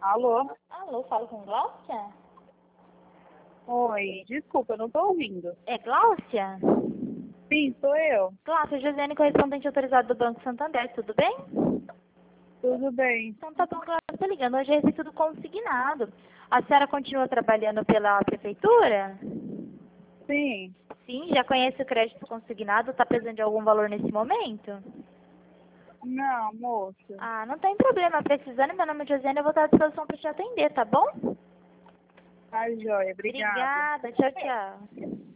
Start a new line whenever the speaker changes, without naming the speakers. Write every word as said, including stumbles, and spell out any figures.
Alô?
Alô, falo com Gláucia?
Oi, desculpa, eu não tô ouvindo.
É Gláucia?
Sim, sou eu.
Gláucia, Josiane, correspondente autorizado do Banco Santander, tudo bem?
Tudo bem.
Então tá bom, Gláucia, tô ligando. Hoje é receita do consignado. A senhora continua trabalhando pela prefeitura?
Sim.
Sim, já conhece o crédito consignado? Tá precisando de algum valor nesse momento?
Não, moça.
Ah, não tem problema. Precisando, meu nome é Josiane, eu vou estar à disposição para te atender, tá bom?
Tá joia, obrigada.
Obrigada, tchau, tchau.